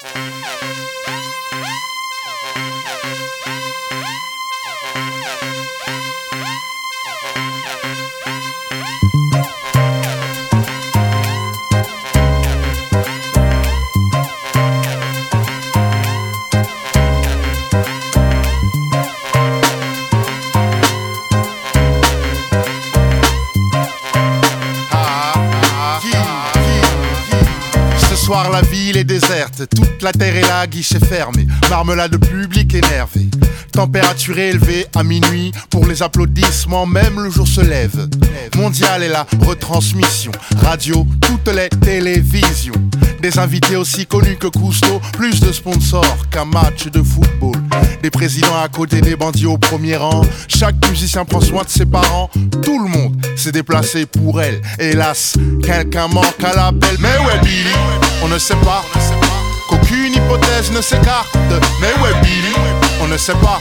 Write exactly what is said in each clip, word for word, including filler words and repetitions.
Ce soir la ville est déserte, toute la terre est là, guichet fermé, marmelade public énervé. Température élevée à minuit, pour les applaudissements même le jour se lève. Mondial est la retransmission, radio, toutes les télévisions. Des invités aussi connus que Cousteau, plus de sponsors qu'un match de football. Des présidents à côté des bandits au premier rang, chaque musicien prend soin de ses parents. Tout le monde s'est déplacé pour elle, hélas, quelqu'un manque à l'appel. Mais ouais Billy, on ne sait pas, qu'aucune hypothèse ne s'écarte. Mais ouais Billy, on ne sait pas,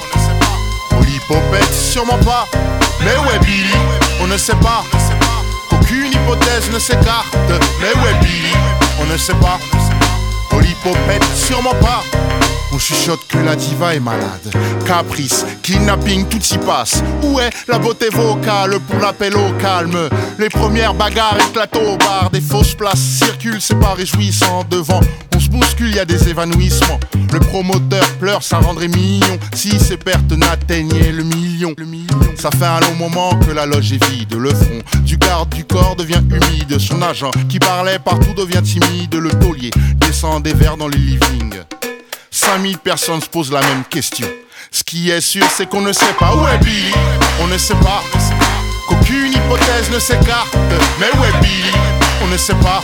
Polypopette sûrement pas. Mais ouais Billy, on ne sait pas, qu'aucune hypothèse ne s'écarte. Mais ouais Billy, on ne sait pas, Polypopette sûrement pas. On chuchote que la diva est malade. Caprice, kidnapping, tout s'y passe. Où est la beauté vocale pour l'appel au calme? Les premières bagarres éclatent au bar. Des fausses places circulent, c'est pas réjouissant. Devant, on se bouscule, y a des évanouissements. Le promoteur pleure, ça rendrait mignon si ses pertes n'atteignaient le million. le million. Ça fait un long moment que la loge est vide. Le front du garde du corps devient humide. Son agent qui parlait partout devient timide. Le taulier descend des verres dans les livings. cinq mille personnes se posent la même question. Ce qui est sûr, c'est qu'on ne sait pas où est Billy. On ne sait pas, qu'aucune hypothèse ne s'écarte. Mais où est Billy? On ne sait pas,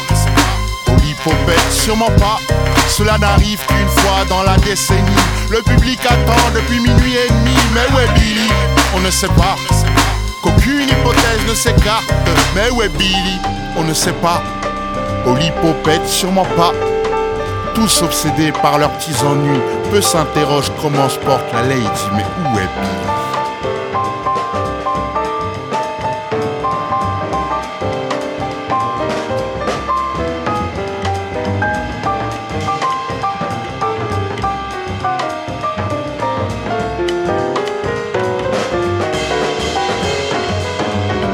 Polypopette sûrement pas. Cela n'arrive qu'une fois dans la décennie. Le public attend depuis minuit et demi. Mais où est Billy? On ne sait pas, qu'aucune hypothèse ne s'écarte. Mais où est Billy? On ne sait pas, Polypopette sûrement pas. Tous obsédés par leurs petits ennuis, peu s'interrogent comment se porte la lady, mais où est Billy?